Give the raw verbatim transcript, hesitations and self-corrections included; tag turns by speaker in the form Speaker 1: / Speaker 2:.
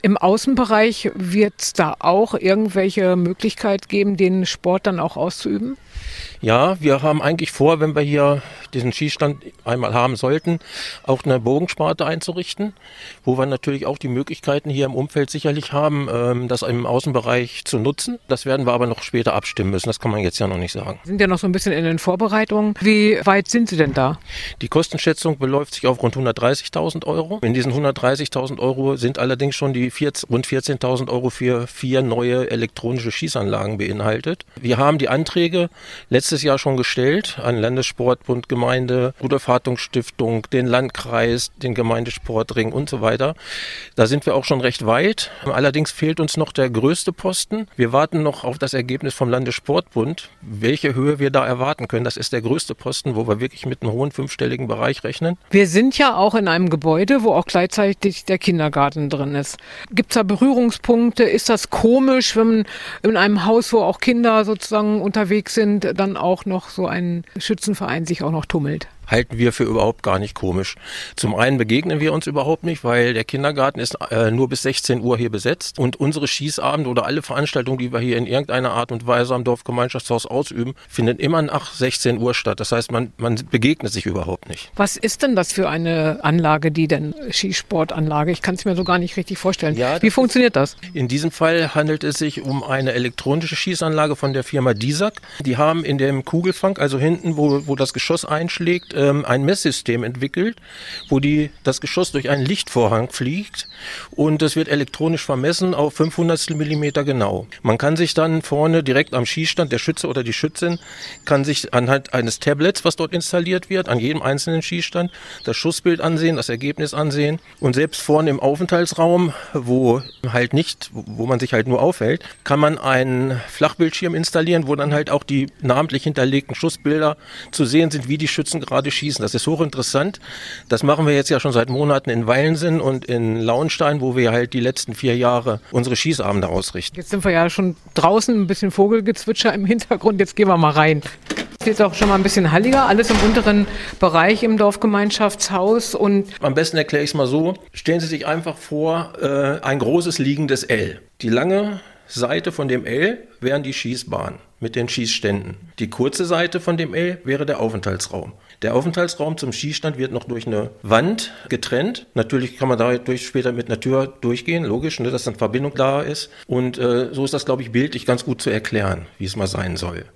Speaker 1: Im Außenbereich wird es da auch irgendwelche Möglichkeit geben, den Sport dann auch auszuüben?
Speaker 2: Ja, wir haben eigentlich vor, wenn wir hier diesen Schießstand einmal haben sollten, auch eine Bogensparte einzurichten, wo wir natürlich auch die Möglichkeiten hier im Umfeld sicherlich haben, das im Außenbereich zu nutzen. Das werden wir aber noch später abstimmen müssen, das kann man jetzt ja noch nicht sagen.
Speaker 1: Sie sind ja noch so ein bisschen in den Vorbereitungen. Wie weit sind Sie denn da?
Speaker 2: Die Kostenschätzung beläuft sich auf rund hundertdreißigtausend Euro. In diesen hundertdreißigtausend Euro sind allerdings schon die vierzehn, rund vierzehntausend Euro für vier neue elektronische Schießanlagen beinhaltet. Wir haben die Anträge letztes Jahr schon gestellt an Landessportbund, Gemeinde, Rudolf-Hartung-Stiftung, den Landkreis, den Gemeindesportring und so weiter. Da sind wir auch schon recht weit. Allerdings fehlt uns noch der größte Posten. Wir warten noch auf das Ergebnis vom Landessportbund, welche Höhe wir da erwarten können. Das ist der größte Posten, wo wir wirklich mit einem hohen fünfstelligen Bereich rechnen.
Speaker 1: Wir sind ja auch in einem Gebäude, wo auch gleichzeitig der Kindergarten drin ist. Gibt es da Berührungspunkte? Ist das komisch, wenn man in einem Haus, wo auch Kinder sozusagen unterwegs sind, dann auch noch so ein Schützenverein sich auch noch tummelt?
Speaker 2: Halten wir für überhaupt gar nicht komisch. Zum einen begegnen wir uns überhaupt nicht, weil der Kindergarten ist äh, nur bis sechzehn Uhr hier besetzt und unsere Schießabende oder alle Veranstaltungen, die wir hier in irgendeiner Art und Weise am Dorfgemeinschaftshaus ausüben, finden immer nach sechzehn Uhr statt. Das heißt, man, man begegnet sich überhaupt nicht.
Speaker 1: Was ist denn das für eine Anlage, die denn Skisportanlage? Ich kann es mir so gar nicht richtig vorstellen. Ja, Wie funktioniert das?
Speaker 2: In diesem Fall handelt es sich um eine elektronische Schießanlage von der Firma Disak. Die haben in dem Kugelfang, also hinten, wo, wo das Geschoss einschlägt, ein Messsystem entwickelt, wo die, das Geschoss durch einen Lichtvorhang fliegt und es wird elektronisch vermessen auf fünfhundertstel Millimeter genau. Man kann sich dann vorne direkt am Schießstand, der Schütze oder die Schützin, kann sich anhand eines Tablets, was dort installiert wird, an jedem einzelnen Schießstand, das Schussbild ansehen, das Ergebnis ansehen und selbst vorne im Aufenthaltsraum, wo halt nicht, wo man sich halt nur aufhält, kann man einen Flachbildschirm installieren, wo dann halt auch die namentlich hinterlegten Schussbilder zu sehen sind, wie die Schützen gerade schießen. Das ist hochinteressant. Das machen wir jetzt ja schon seit Monaten in Weilensinn und in Lauenstein, wo wir halt die letzten vier Jahre unsere Schießabende ausrichten.
Speaker 1: Jetzt sind wir ja schon draußen, ein bisschen Vogelgezwitscher im Hintergrund. Jetzt gehen wir mal rein. Es ist auch schon mal ein bisschen halliger, alles im unteren Bereich im Dorfgemeinschaftshaus. Und
Speaker 2: am besten erkläre ich es mal so. Stellen Sie sich einfach vor, äh, ein großes liegendes L. Die lange Seite von dem L wären die Schießbahnen mit den Schießständen. Die kurze Seite von dem L wäre der Aufenthaltsraum. Der Aufenthaltsraum zum Schießstand wird noch durch eine Wand getrennt. Natürlich kann man dadurch später mit einer Tür durchgehen, logisch, ne, dass dann Verbindung da ist. Und äh, so ist das, glaube ich, bildlich ganz gut zu erklären, wie es mal sein soll.